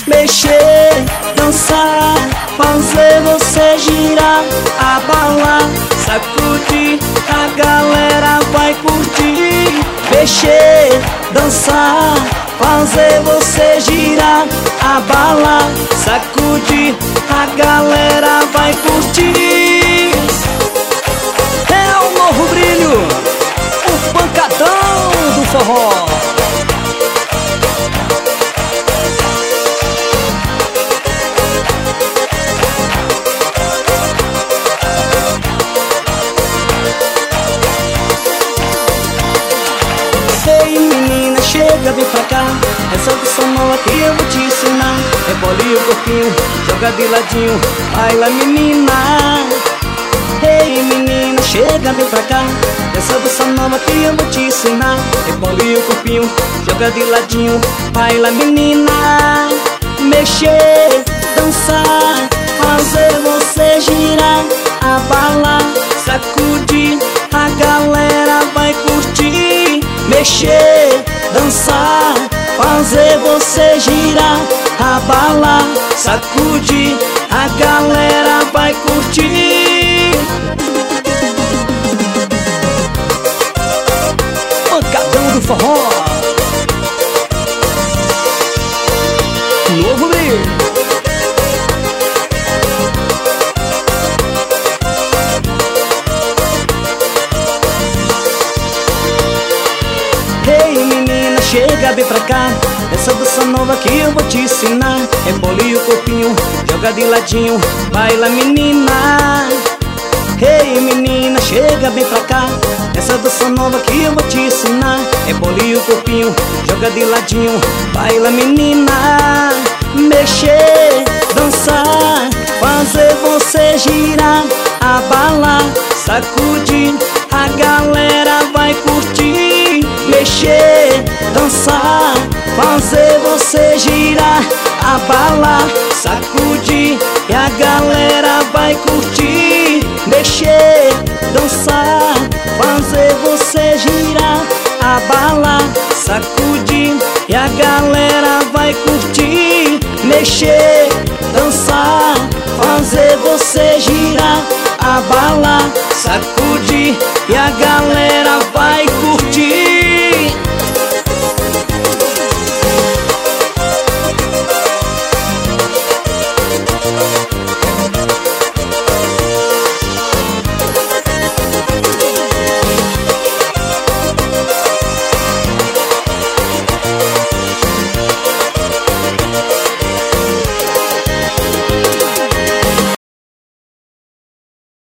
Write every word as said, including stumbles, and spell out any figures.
mexer, dançar, fazer você girar, abalar, sacudir, a galera vai curtir. Mexer, dançar, fazer você girar, abalar, sacudir, a galera vai curtir. É o novo brilho, o pancadão do forró. Ei menina, chega, vem pra cá, essa opção nova que eu vou te ensinar. Rebole o corpinho, joga de ladinho, baila menina. Ei menina, chega, vem pra cá, essa opção nova que eu vou te ensinar. Rebole o corpinho, joga de ladinho, baila menina. Mexer, dançar, fazer você girar, abalar, sacudir, a galera vai curtir. Mexer, dançar, fazer você girar, abalar, sacudir, a galera vai curtir. Pancadão do forró, novo brilho. Ei menina, chega bem pra cá, essa dança nova que eu vou te ensinar. Rebole o corpinho, joga de ladinho, baila menina. Ei menina, chega bem pra cá, essa dança nova que eu vou te ensinar. Rebole o corpinho, joga de ladinho, baila menina. Mexer, dançar, fazer você girar, abalar, sacudir, a galera vai curtir. Mexer, dançar, fazer você girar, abalar, sacudir, e a galera vai curtir. Mexer, dançar, fazer você girar, abalar, sacudir, e a galera vai curtir. Mexer, dançar, fazer você girar, abalar, sacudir, e a galera vai curtir.